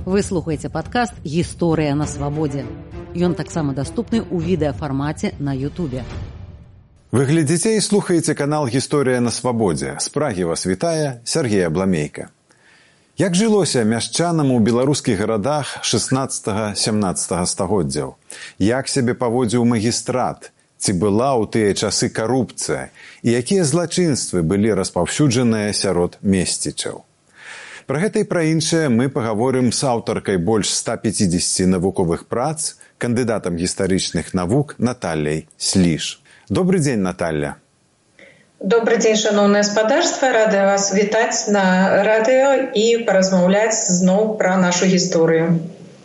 Вы слухаеце падкаст «Гісторыя на свабодзе». Ён таксама даступны ў відэафармаце на Ютубе. Вы глядзіце і слухаеце канал «Гісторыя на свабодзе». З Прагі вас вітае Сергей Абламейка. Як жылося мяшчанам у беларускіх гарадах 16-17 стагоддзяў? Як сябе паводзіў магістрат? Ці была ў тыя часы карупцыя? І якія злачынствы былі распаўсюджаныя сярод месцічаў? Пра гэта і пра іншае мы пагаворым з аўтаркай больш 150 навуковых прац, кандыдатам гістарычных навук Натальяй Сліж. Добрый дзень, Наталья. Добрый дзень, шановнае спадарства. Рада вас вітаць на радыё і паразмаўляць зноў пра нашу гісторыю.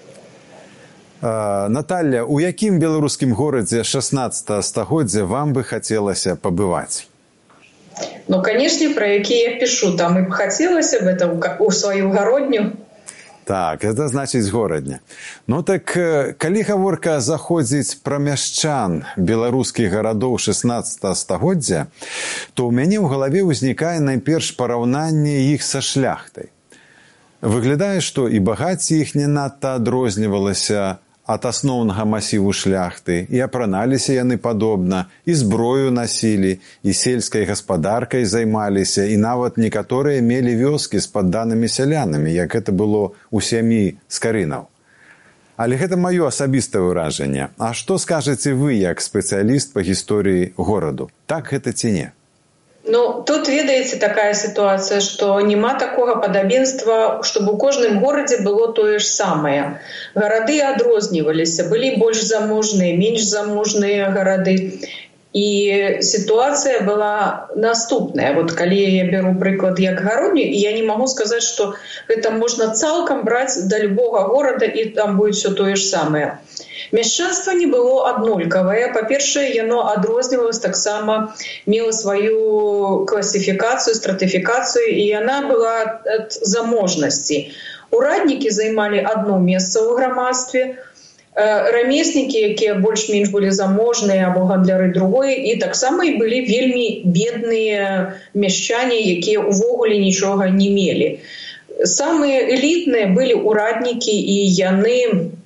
Наталья, у якім беларускім горадзе 16 стагоддзя вам бы хацелася пабываць? Ну, канешне, пра які я пішу. Там і б хацелася б это ў сваю гародню. Так, это значыць горадня. Ну так, калі гаворка заходзіць пра мяшчан беларускіх гарадоў 16 стагоддзя, то ў мяне ў галаве ўзнікае найперш параўнанне іх са шляхтай. Выглядае, што і багацце іх не надта адрознівалася ад асноўнага масіву шляхты, і апраналіся яны падобна, і зброю насілі, і сельскай гаспадаркай займаліся, і нават некаторыя мелі вёскі з падданымі сялянамі, як гэта было ў сям'і скарынаў. Але гэта маё асабістае ўражанне. А што скажаце вы, як спецыяліст па гісторыі гораду? Так гэта ці не? Ну, тут, ведаеце, такая сітуацыя, што няма такога падабенства, чтобы у кожным горадзе было тое ж самае. Гарады адрозніваліся, былі больш заможныя, менш заможныя гарады. І сітуацыя была наступная. Вот калі я беру прыклад як гародню, я не магу сказаць, што гэта можна цалкам браць да любога горада, і там будзе ўсё тое ж самае. Мяшчанства не было аднолькавае. Па-першае, яно адрознівалася таксама, мела сваю класіфікацыю, стратыфікацыю, і яна была ад заможнасці. Ураднікі займалі адно месца ў грамадстве, рамеснікі, якія больш-менш былі заможныя, або гандляры другое, і таксама і былі вельмі бедныя мяшчане, якія ўвогуле нічога не мелі. Самыя элітныя былі ураднікі, і яны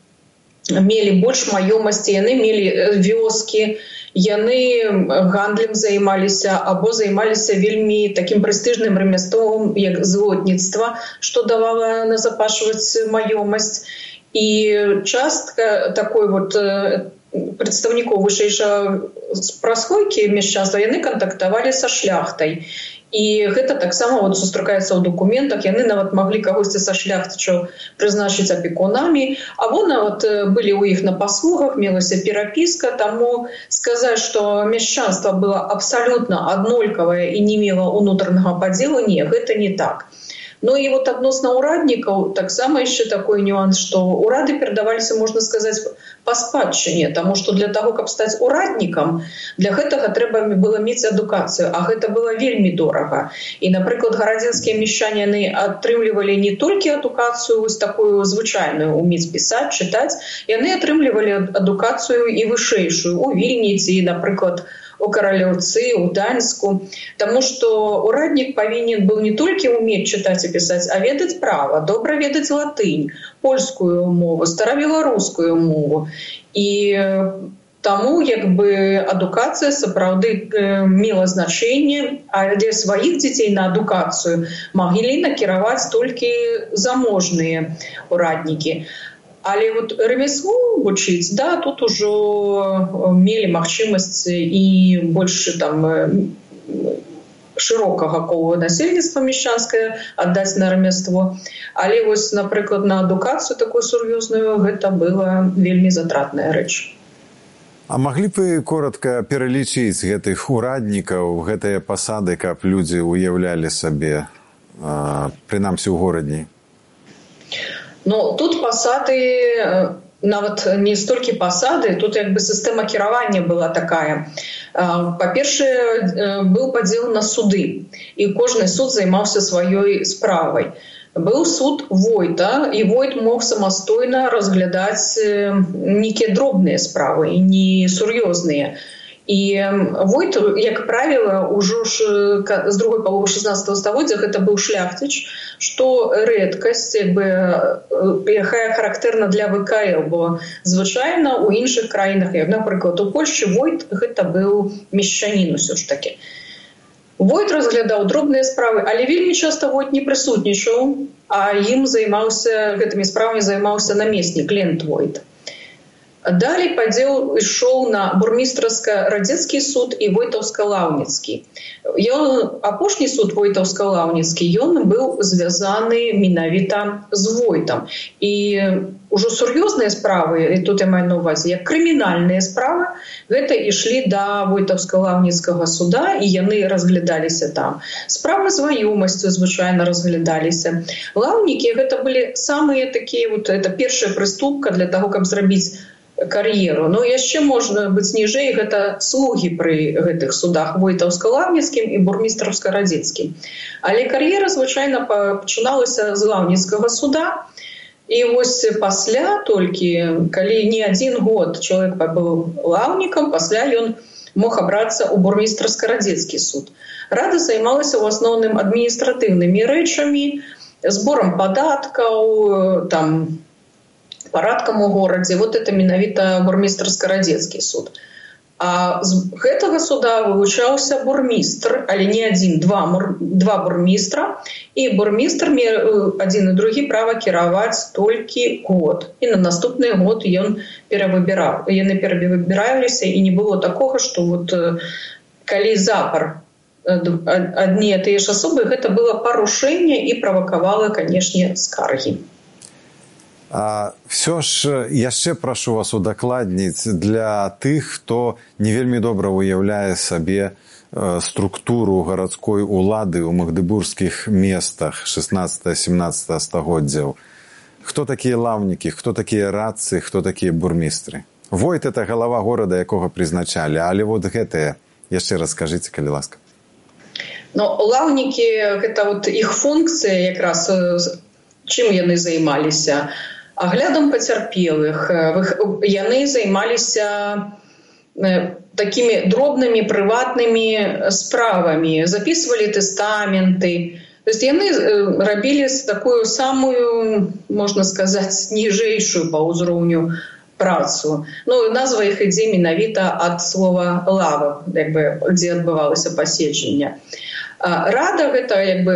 мелі больш маёмасці, яны мелі вёскі, яны гандлем займаліся або займаліся вельмі такім прэстыжным рамяством, як злотніцтва, што давала назапашваць маёмасць. І частка такой вот прадстаўнікоў вышэйшай праслойкі мяшчанства, яны кантактавалі са шляхтай. І гэта таксама вот сустракаецца ў дакументах, яны нават маглі кагосьці са шляхтычаў прызначыць апекунамі, або нават былі ў іх на паслугах, мелася перапіска, таму сказаць, што мяшчанства было абсалютна аднолькавае і не мела ўнутранага падзелу, не, гэта не так. Ну і вот адносна ўраднікаў таксама яшчэ такой нюанс, што ўрады перадаваліся, можна сказаць, па спадчыне, таму што для таго, каб стаць ураднікам, для гэтага трэба было мець адукацыю, а гэта было вельмі дорага. І, напрыклад, гарадзінскія мяшчане, яны атрымлівалі не толькі адукацыю вось такую звычайную, умець пісаць, чытаць, яны атрымлівалі адукацыю і вышэйшую у Вільні ці, напрыклад, у Каралёўцы, у Даньску. Таму што ураднік павінен быў не толькі ўмець чытаць і пісаць, а ведаць права, добра ведаць латынь, польскую мову, старабеларускую мову. І таму як бы адукацыя сапраўды мела значэнне, а для сваіх дзяцей на адукацыю маглі накіраваць толькі заможныя ураднікі. Але вот ремесло вучыць, да, тут ужо мелі магчымасць і больш там шырокага кола насельніцтва мяшчанскае аддаць на ремесло. Але вось, напрыклад, на адукацыю такую сур'ёзную гэта была вельмі затратная рэч. А маглі б вы коротка пералічыць гэтых ураднікаў, гэтыя пасады, каб людзі уяўлялі сабе, прынамсі ў горадні? Ну, тут пасады, нават не столькі пасады, тут як бы сістэма кіравання была такая. Па-першае, быў падзел на суды, і кожны суд займаўся сваёй справай. Быў суд войта, і войт мог самастойна разглядаць нейкія дробныя справы, не сур'ёзныя. І войт, як правіла, ужо ж з другой паловы 16 стагоддзя гэта быў шляхціч, што рэдкасць, якая характэрна для ВКЛ, бо звычайна ў іншых краінах, як, напрыклад, у Польшчы войт гэта быў мешчанін усё ж такі. Войт разглядаў дробныя справы, але вельмі часта войт не прысутнічаў, а гэтымі справамі займаўся намеснік лендвойт. Далей падзел ішоў на бурмістравска-радзецкі суд і войтаўска-лаўніцкі. Апошні суд войтаўска-лаўніцкі, ён быў звязаны менавіта з войтам. І ўжо сур'ёзныя справы, і тут я маю на ўвазе, як крымінальныя справы, гэта ішлі да войтаўска-лаўніцкага суда, і яны разглядаліся там. Справы з маёмасцю звычайна разглядаліся. Лаўнікі гэта былі самыя такія, это першая прыступка для таго, каб зрабіць кар'еру. Но яшчэ можна быць ніжэй, гэта слугі пры гэтых судах войтаўска-лаўніцкім і бурмістравска-радзецкім. Але кар'ера звычайна пачыналася з лаўніцкага суда. І вось пасля толькі, калі не адзін год чалавек быў лаўнікам, пасля ён мог абрацца ў бурмістравска-радзецкі суд. Рада займалася ў асноўным адміністратыўнымі рэчамі, зборам падаткаў, парадкам у горадзе. Вот это менавіта бурмістравска-радзецкі суд. А з гэтага суда вылучаўся бурмістр, але не адзін, два бурмістра. І бурмістр адзін і другі права кіраваць толькі год. І на наступны год яны перавыбіраліся, і не было такога, што калі запар адні і тыя ж асобы, гэта было парушэнне і правакавала, канешне, скаргі. Все ж яшчэ прашу вас удакладніць для тых, хто не вельмі добра уяўляе сабе структуру гарадской улады ў магдыбургскіх местах 16-17 стагоддзяў. Хто такія лаўнікі, хто такія радцы, хто такія бурмістры? Войт – это галава горада, якога прызначалі, але гэтыя, яшчэ раз скажыце, калі ласка. Лаўнікі – гэта іх функцыя якраз, чым яны займаліся? Аглядам пацярпелых. Яны займаліся такімі дробнымі прыватнымі справамі, записывалі тэстаменты. То есть яны рабілі такую самую, можна сказаць, ніжэйшую па ўзроўню працу. Назва іх ідзе менавіта ад слова «лава», дзе адбывалася паседжанне. Рада – гэта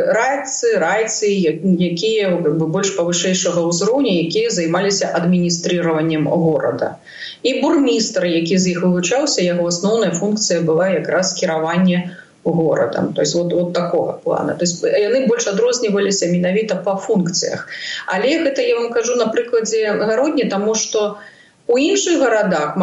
райцы, якія больш павышэйшага ўзроўня, якія займаліся адміністрыраваннем горада. І бурмістр, які з іх вылучаўся, яго асноўная функцыя была якраз кіраванне горадам. То есть такога плана. То есть яны больш адрозніваліся менавіта па функцыях. Але гэта я вам кажу на прыкладзе Гародні, таму што у іншых гарадах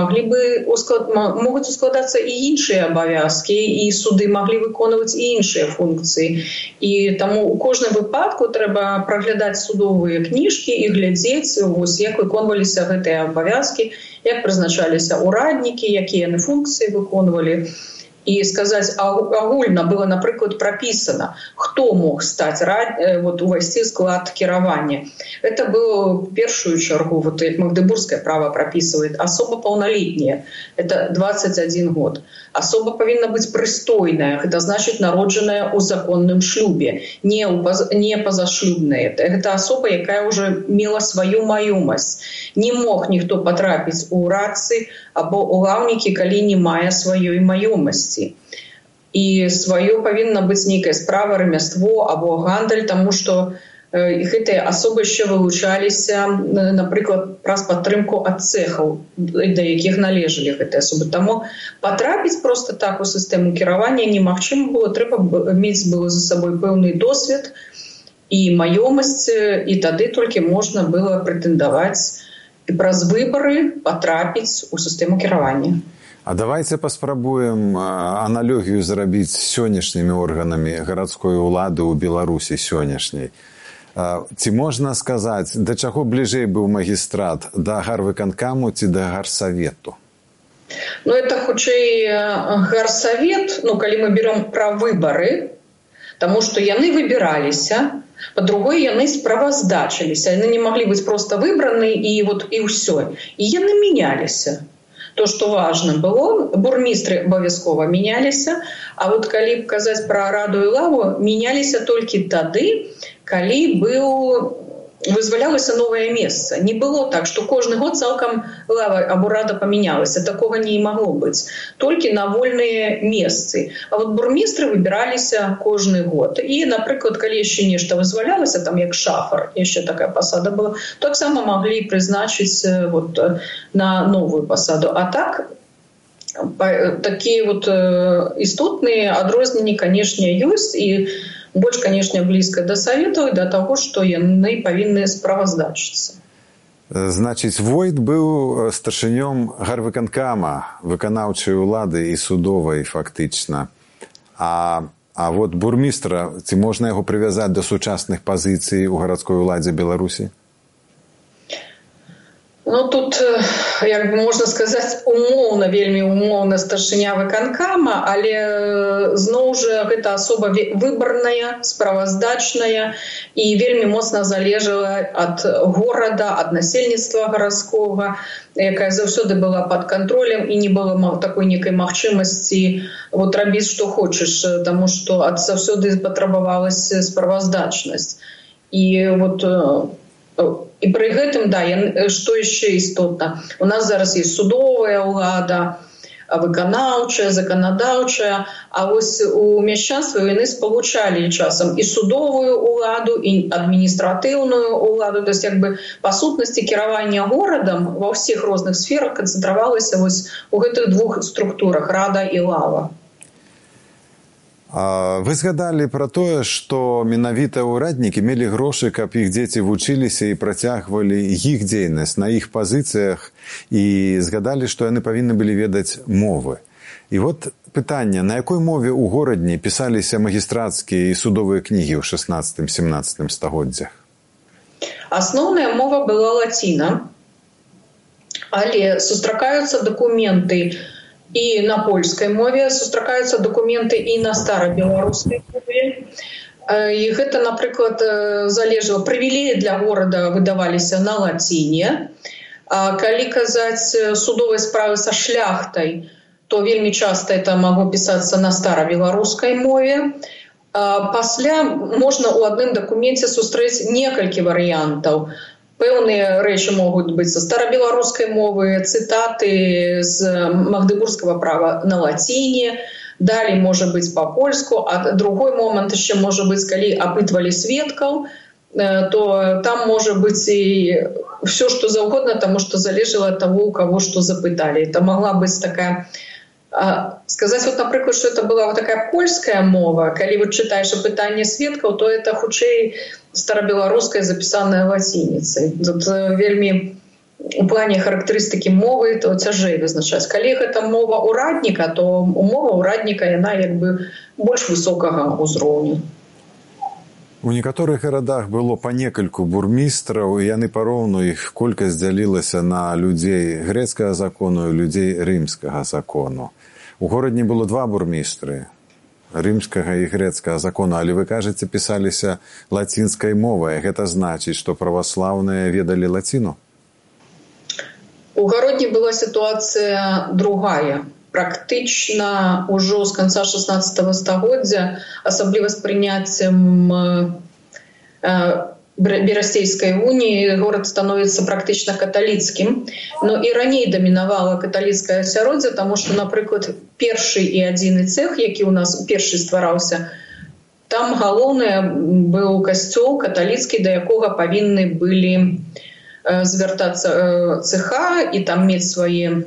могуць ускладацца і іншыя абавязкі, і суды маглі выконваць і іншыя функцыі. І таму у кожным выпадку трэба праглядаць судовыя кніжкі і глядзець, як выконваліся гэтыя абавязкі, як прызначаліся ўраднікі, якія яны функцыі выконвалі. І сказаць, агульна было, напрыклад, прапісана, хто мог стаць увайсці склад кіравання. Это было в першую чаргу, як магдыбургскае права прапісвае, асоба паўналетняя, это 21 год. Асоба павінна быць прыстойная, гэта значыць народжаная ў законным шлюбе, не пазашлюбная. Гэта асоба, якая ўжо мела сваю маёмасць. Не мог ніхто патрапіць у радцы або ў лаўнікі, калі не мае сваёй маёмасці. І сваё павінна быць нейкая справа, рамяство або гандаль, таму што гэтыя асобы яшчэ вылучаліся, напрыклад, праз падтрымку ад цэхаў, да якіх належалі гэтыя асобы. Таму патрапіць проста так у сістэму кіравання немагчыма было, трэба мець было за сабой пэўны досвед і маёмасць, і тады толькі можна было прэтэндаваць і праз выбары патрапіць у сістэму кіравання. А давайте паспрабуем аналогію зрабіць з сённяшнімі органамі гарадской улады ў Беларусі сённяшняй. Ці можна сказаць, да чаго бліжэй быў магістрат, да гарвыканкаму ці да гарсавету? Это хутчэй гарсавет, калі мы берем пра выбары, таму што яны выбіраліся, па-другое, яны справаздачыліся, яны не маглі быць проста выбраны і ўсё. І яны мяняліся. То, што важна было, бурмістры абавязкова мяняліся, а калі казаць пра раду і лаву, мяняліся толькі тады, калі вызвалялася новае месца. Не было так, што кожны год цалкам лава або рада памянялася. Такога не магло быць. Толькі на вольныя месцы. А вот бурмістры выбіраліся кожны год. І, напрыклад, калі яшчэ нешта вызвалялася, там як шафар, яшчэ такая пасада была, таксама маглі прызначыць вот на новую пасаду. А так, такія вот істотныя адрозненні, канешне, ёсць, і больш, канешне, блізка да саветаў і да таго, што яны павінны справаздачыцца. Значыць, Войт быў старшынём гарвыканкама, выканаўчай улады і судовай фактычна. А вот бурмістра, ці можна яго прывязаць да сучасных пазіцый у гарадской уладзе Беларусі? Ну, тут, як бы можна сказаць, умоўна, вельмі умоўна старшыня выканкама, але зноў жа гэта асоба выбарная, справаздачная і вельмі моцна залежала ад горада, ад насельніцтва гарадскога, якая заўсёды была пад кантролем і не было такой некай магчымасці вот рабіць што хочаш, таму што заўсёды патрабавалася справаздачнасць. І вот і пры гэтым, да, што яшчэ істотна, у нас зараз есть судовая ўлада, выканаўчая, заканадаўчая, а вось у мяшчанства яны спалучалі часам і судовую ўладу, і адміністратыўную ўладу, то есть як бы па сутнасці кіравання горадам ва ўсіх розных сферах канцэнтравалася вось у гэтых двух структурах рада і лава. Вы згадалі пра тое, што менавіта ўраднікі мелі грошы, каб іх дзеці вучыліся і працягвалі іх дзейнасць на іх пазіцыях, і згадалі, што яны павінны былі ведаць мовы. І вот пытанне, на якой мове ў горадні пісаліся магістрацкія і судовыя кнігі ў 16-17 стагоддзях? Асноўная мова была лаціна, але сустракаюцца дакументы і на польскай мове, сустракаюцца дакументы і на старабеларускай мове. І гэта, напрыклад, залежала, прывілеі для горада выдаваліся на лаціне. А калі казаць судовай справы са шляхтай, то вельмі часта это магло пісацца на старабеларускай мове. Пасля можна ў адным дакуменце сустрэць некалькі варыянтаў. Пэўныя рэчы могуць быць са старабеларускай мовы, цытаты з магдыбургскага права на лаціне, далей можа быць па-польску, а другой момант яшчэ можа быць, калі апытвалі сведкаў, то там можа быць і ўсё, што заўгодна, таму што залежала ад таго, у каго што запыталі. Это магла быць такая... Сказаць, вот, напрыклад, што это была вот такая польская мова, калі вы чытаеш апытанне сведкаў, то это хутчэй старабеларуская запісаная лацініцай. Тут вельмі у плане характарыстыкі мовы то цяжэй вызначаць. Калі гэта мова ўрадніка, то мова ўрадніка яна як бы больш высокага ўзроўню. У некаторых гарадах было па некальку бурмістраў, і яны пароўну іх колькасць дзялілася на людзей грэцкага закону і людзей рымскага закону. У горадні было 2 бурмістры рымскага і грэцкага закону, але вы кажаце, пісаліся лацінскай мовай. Гэта значыць, што праваслаўныя ведалі лаціну? У гародні была сітуацыя другая. Практычна ўжо з канца 16 стагоддзя, асабліва з прыняццем Берасцейскай уніі, горад становіцца практычна каталіцкім. Но і раней дамінавала каталіцкае асяроддзе, таму што, напрыклад, першы і адзіны цэх, які ў нас першы ствараўся, там галоўны быў касцёл каталіцкі, да якога павінны былі звяртацца цэха і там мець свае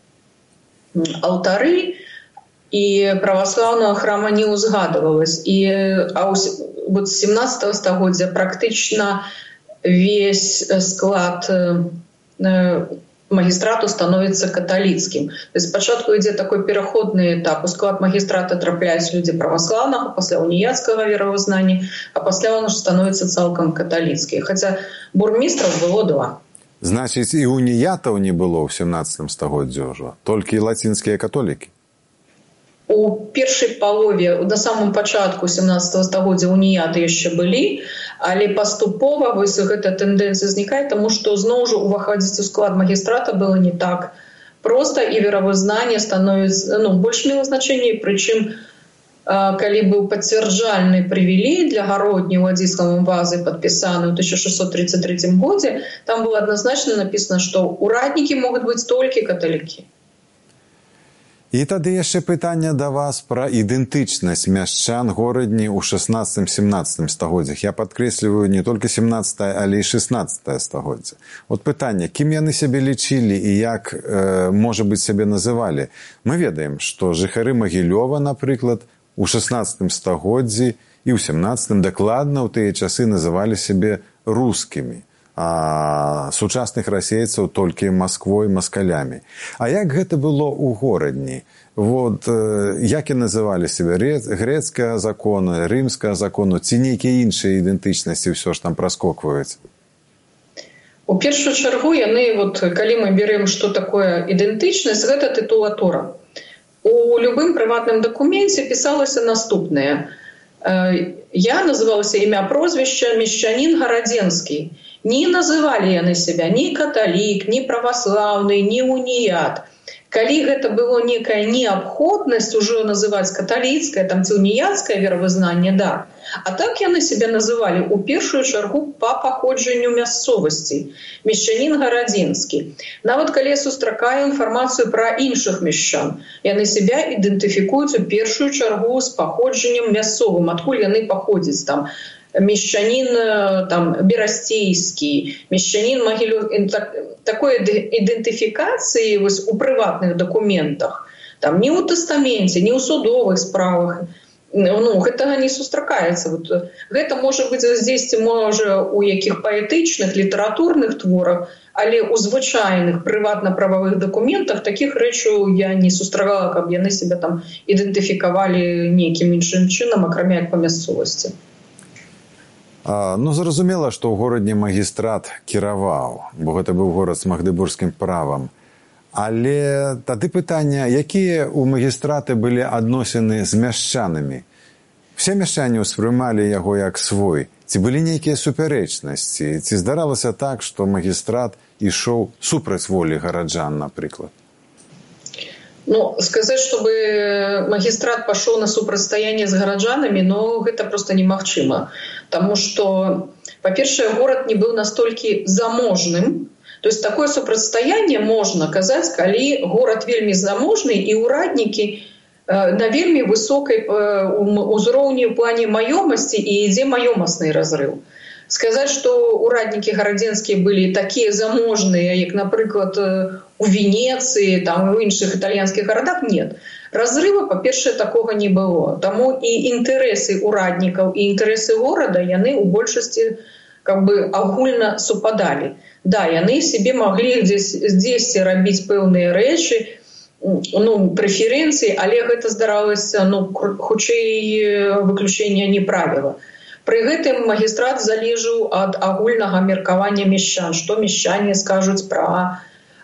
алтары, і праваслаўнага храма не ўзгадывалась. А вот з 17 стагоддзя практычна весь склад магістрату становіцца каталіцкім. То есть спачатку ідзе такой пераходны этап. У склад магістрата трапляюць людзі праваслаўнага, пасля уніяцкага веравызнання, а пасля он становіцца цалкам каталіцкі. Хаця бурмістраў было 2. Значыць, і уніятаў не было ў 17 стагоддзі ўжо, толькі лацінскія католікі? У першай палове, на самом пачатку 17 стагоддзя уніяты яшчэ былі, але паступова вось гэта тэндэнцыя знікае, таму што зноў жа уваходзіць у склад магістрата было не так проста, і веравызнанне становіцца больш мела значэнне, прычым калі быў пацвярджальны прывілей для гародні Уладзіславам Вазай, падпісаны ў 1633 годзе, там было адназначна напісана, што ўраднікі могуць быць толькі каталікі. І тады яшчэ пытанне да вас пра ідэнтычнасць мяшчан горадні ў 16-17 стагоддзях. Я падкрэсліваю не толькі 17, але і 16 стагоддзя. От пытанне, кім яны сябе лічылі і як, можа быць, сябе называлі? Мы ведаем, што жыхары Магілёва, напрыклад, у 16 стагоддзі і ў 17 дакладна ў тыя часы называлі сябе рускімі, а сучасных расейцаў толькі Масквой, маскалямі. А як гэта было ў горадні? Вот, як і называлі сябе? Грэцкага закону, рымскага закону, ці нейкія іншыя ідэнтычнасці ўсё ж там праскокваюць? У першую чаргу яны, вот, калі мы берем, што такое ідэнтычнасць, гэта тытулатура. У любым прыватным дакуменце пісалася наступнае. Я называлася імя прозвішча мешчанін гарадзенскі. Не называлі яны себя ні каталік, ні праваслаўны, ні уніят. Калі гэта было некая неабходнасць ужо называць каталіцкае там, ці уніяцкае веравызнанне, да. А так яны себя называлі ў першую чаргу па паходжанню мясцовасці. Мешчанін гарадзенскі. Нават калі я сустракаю інфармацыю пра іншых мешчан, яны себя ідэнтыфікуюць у першую чаргу з паходжаннем мясцовым, адкуль яны паходзяць там. Мешчанін там берасцейскі, мешчанін Магілёў, такой ідэнтыфікацыі вось у прыватных дакументах, там ні ў тэстаменце, ні ў судовых справах, ну, гэтага не сустракаецца. Вот, гэта можа быць здесьці можа у якіх паэтычных, літаратурных творах, але ў звычайных прыватна-прававых дакументах такіх рэчаў я не сустракала, каб яны себе там ідэнтыфікавалі нейкім іншым чынам, акрамя як па мясцовасці. Ну, зразумела, што ў горадні магістрат кіраваў, бо гэта быў горад з магдыбургскім правам. Але тады пытанне, якія ў магістраты былі адносіны з мяшчанамі? Все мяшчане ўспрымалі яго як свой. Ці былі нейкія супярэчнасці? Ці здаралася так, што магістрат ішоў супраць волі гараджан, напрыклад? Ну, сказаць, чтобы магістрат пашоў на супрацьстаянне з гараджанамі, ну, гэта проста немагчыма. Таму што, па-першае, горад не быў настолькі заможным. То есть такое супрацьстаянне можна казаць, калі горад вельмі заможны і ўраднікі на вельмі высокай узроўні ў плане маёмасці і ідзе маёмасны разрыв. Сказаць, што ўраднікі гарадзенскія былі такія заможныя, як, напрыклад, у Венецыі, там, у іншых італьянскіх гарадах, нет. Разрыва, па-першае, такога не было. Таму і інтарэсы ўраднікаў, і інтарэсы горада, яны ў большасці как бы агульна супадалі. Да, яны себе маглі здесьці рабіць пэўныя рэчы, ну, прэферэнцыі, але гэта здаралася, ну, хутчэй выключэння не правіла. Пры гэтым магістрат залежаў ад агульнага меркавання мешчан, што мешчане скажуць пра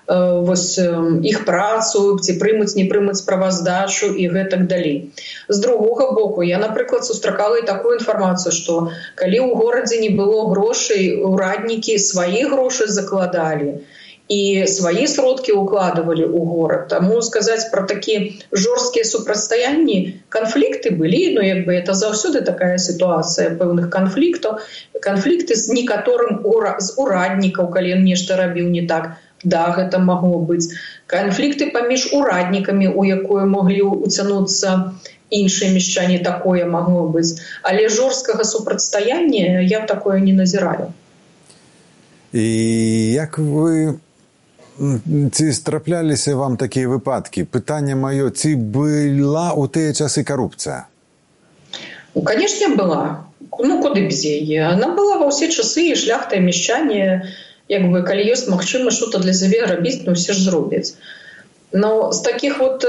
іх працу, ці прымуць, не прымуць справаздачу і гэтак далей. З другога боку, я, напрыклад, сустракала і такую інфармацыю, што калі ў горадзе не было грошай, ураднікі свае грошы закладалі і свае сродкі ўкладывалі ў горад. Таму сказаць пра такія жорсткія супрацьстаянні, канфлікты былі, ну, як бы, это заўсёды такая сітуацыя пэўных канфліктаў. Канфлікты з некаторым з ураднікаў, калі ён нешта рабіў не так. Да, гэта магло быць. Канфлікты паміж ураднікамі, у якое маглі уцянуцца іншыя мешчане, такое магло быць. Але жорсткага супрацьстаяння я такое не назіраю. І як вы... Ці трапляліся вам такія выпадкі? Пытанне маё, ці была ў тыя часы карупцыя? Ну, канешне, была. Ну, куды без яе? Она была ва ўсе часы, і шляхта, і мяшчане, як бы, калі ёсць магчымасць што-то для сябе рабіць, ну, усе ж зробяць. Но з такіх вот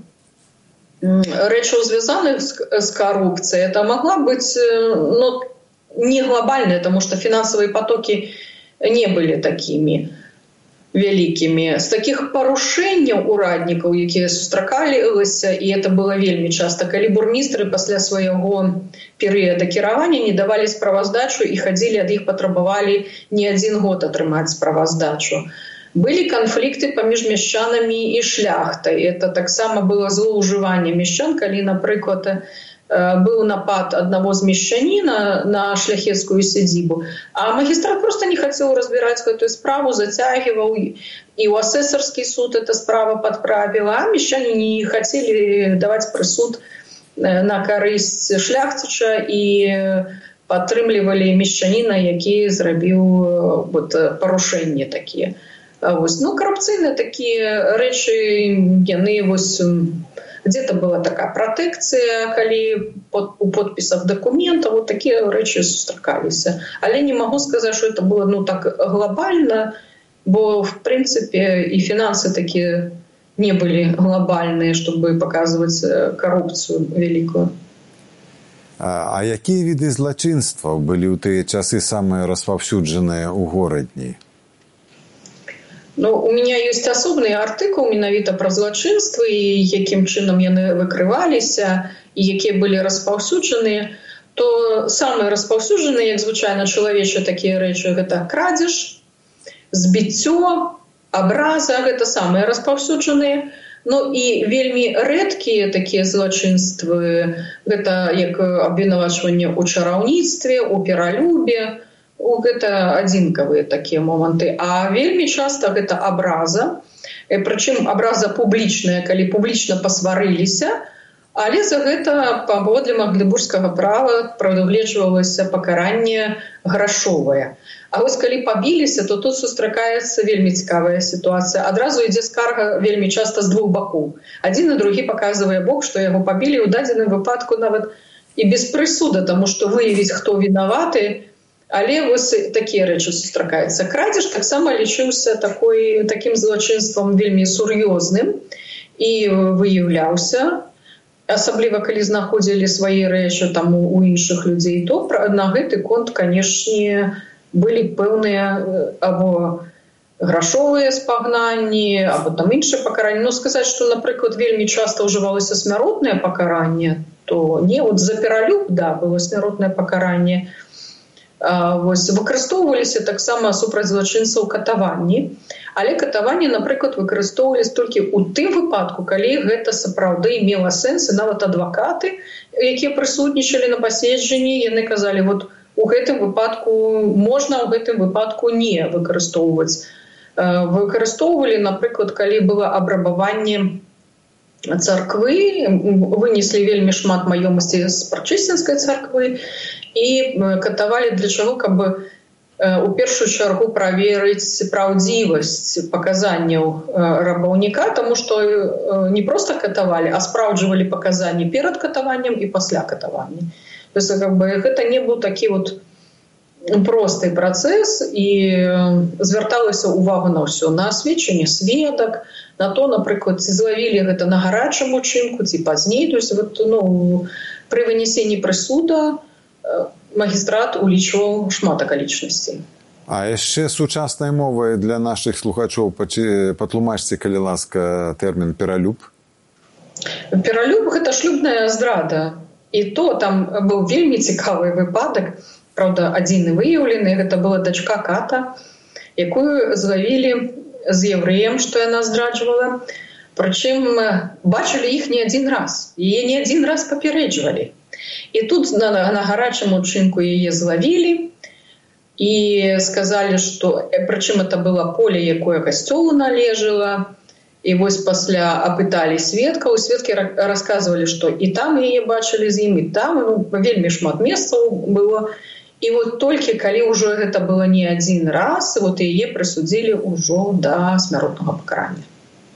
рэчаў, звязаных з карупцыяй, это могла быць, ну, не глобальная, тому што фінансавыя потокі не былі такімі вялікімі. З такіх парушэнняў ураднікаў, якія сустракаліся, і это было вельмі часта, калі бурмістры пасля свайго перыяда кіравання не давалі справаздачу і хадзілі ад іх, патрабавалі не адзін год атрымаць справаздачу. Былі канфлікты паміж мяшчанамі і шляхтай. Это таксама было злоўжыванне мяшчан, калі, напрыклад, был напад одного з мещанина на шляхецкую сядзібу, а магістрат просто не хотел разбирать эту справу, затягивал, и у асессорский суд эта справа подправила, а мещане не хотели давать прысуд на карысць шляхціча і падтрымлівалі мещаніна, які зрабіў парушэнні такія. Коррупцыйныя такія рэчы, яны где-то была такая протэкцыя, калі у подпісах документаў такія рэчы сустракаліся. Але не могу сказать, что это было так глобально, бо в принципе и финансы такие не были глобальные, чтобы показывать коррупцию великую. А якія віды злачынстваў былі ў тыя часы самыя распаўсюджаныя ў горадні? У меня есть асобны артыкул менавіта пра злачынствы і якім чынам яны выкрываліся і якія былі распаўсюджаныя. То самыя распаўсюджаныя, як звычайна чалавечыя такія рэчы, гэта крадзеж, збіццё, абраза, гэта самыя распаўсюджаныя. І вельмі рэдкія такія злачынствы, гэта як абвінавачванне ў чараўніцтве, у пералюбе, гэта адзінкавыя такія моманты. А вельмі часта гэта абраза, прычым абраза публічная, калі публічна пасварыліся, але за гэта паводле магдэбургскага права прадугледжвалася пакаранне грашовае. А калі пабіліся, то тут сустракаецца вельмі цікавая сітуацыя. Адразу ідзе скарга вельмі часта з двух бакоў. Адзін і другі паказвае бок, што яго пабілі ў дадзеным выпадку нават і без прысуда, таму што выявіць, хто вінаваты. Але такія рэчы сустракаюцца. Крадзеж таксама лічыўся такім злачынствам вельмі сур'ёзным і выяўляўся. Асабліва, калі знаходзілі свае рэчы у іншых людзей, то на гэты конт, канешне, былі пэўныя або грашовыя спагнанні, або іншыя пакаранні. Сказаць, што, напрыклад, вельмі часта ўжывалася смяротнае пакаранне, то не, за пералюб, было смяротнае пакаранне. Выкарыстоўваліся таксама супраць злачынцаў катаванні, але катаванні, напрыклад, выкарыстоўваліся толькі ў тым выпадку, калі гэта сапраўды мела сэнс, і нават адвакаты, якія прысутнічалі на паседжанні, яны казалі, у гэтым выпадку можна, у гэтым выпадку не выкарыстоўваць. Выкарыстоўвалі, напрыклад, калі было абрабаванне царквы, вынеслі вельмі шмат маёмасці з Прачысцінскай царквы і катавалі для чаго, каб у першую чаргу праверыць праўдзівасць паказанняў рабаўніка, таму што не проста катавалі, а спраўджвалі паказанні перад катаваннем і пасля катавання. То есть гэта не быў такі просты працэс, і звярталася ўвага на ўсё, на асведчанне сведак, на то, напрыклад, ці злавілі гэта на гарачым учынку, ці пазней. То есть пры вынесенні прысуда магістрат улічваў шмат акалічнасцей. А яшчэ сучаснай мовай для нашых слухачоў патлумачце, калі ласка, тэрмін пералюб. Пералюб – гэта шлюбная здрада. І то там быў вельмі цікавы выпадак, правда, адзін выяўлены, гэта была дачка Ката, якую злавілі з еврэем, што яна здраджвала. Прычым бачылі іх не адзін раз, яе не адзін раз папярэджвалі. І тут на гарачым учынку яе злавілі і сказалі, што, прычым это было поле, якое касцёлу належала. І пасля апыталі сведкаў, сведкі расказвалі, што і там яе бачылі з ім, і там вельмі шмат месцаў было. І толькі калі ўжо гэта было не адзін раз, яе прысудзілі ўжо да смяротнага пакарання.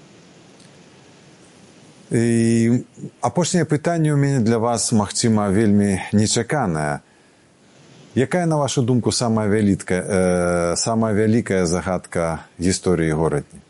І апошняе пытанне ў мяне для вас, магчыма, вельмі нечаканае. Якая, на вашу думку, самая вялікая загадка гісторыі горадні?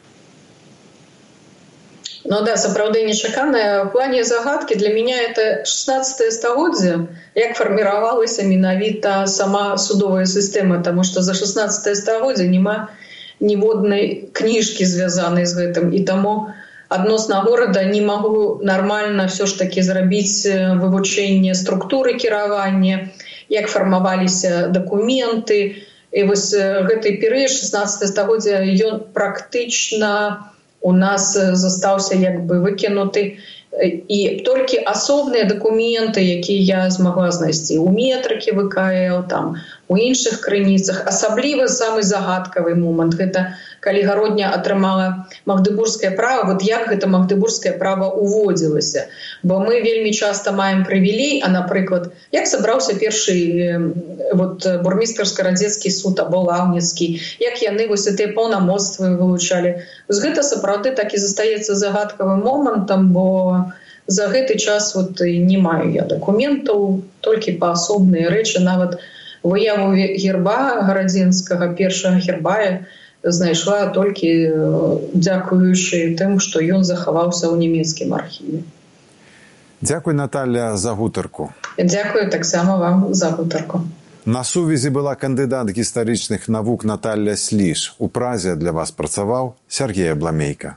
Сапраўды нечаканая. В плане загадки для меня это 16 стагоддзе, як фарміравалася менавіта сама судовая сістэма, таму што за 16 стагоддзе няма ніводнай кніжкі, звязанай з гэтым. І таму адносна горада не магу нармальна все ж таки зрабіць вывучэнне структуры кіравання, як фармаваліся дакументы. І гэты перыяд 16 стагоддзя, ён практычна у нас застаўся выкінуты. І толькі асобныя дакументы, якія я змагла знайсці ў метрыкі ВКЛ, там, у іншых крыніцах. Асабліва самы загадкавы момант — гэта калі Гародня атрымала магдыбургскае права, вот як гэта магдыбургскае права уводзілася. Бо мы вельмі часта маем прывілей, а, напрыклад, як сабраўся першы бурмістарска-радзецкі суд або лаўніцкі, як яны вось гэтыя паўнамоцтвы вылучалі. Гэта сапраўды так і застаецца загадкавым момантам, бо за гэты час не маю я дакументаў, толькі паасобныя рэчы, нават выяву герба гарадзенскага, першага герба, знайшла толькі дзякуючы тым, што ён захаваўся ў нямецкім архіве. Дзякуй, Наталья, за гутарку. Дзякую таксама вам за гутарку. На сувязі была кандыдат гістарычных навук Наталья Сліж. У Празе для вас працаваў Сергей Абламейка.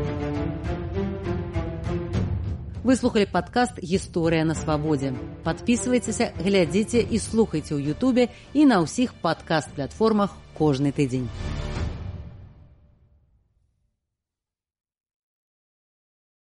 Вы слухали падкаст «Гісторыя на свабодзе». Падпісвайцеся, глядзіце і слухайце ў Ютубе і на ўсіх падкаст-платформах кожны тыдзень.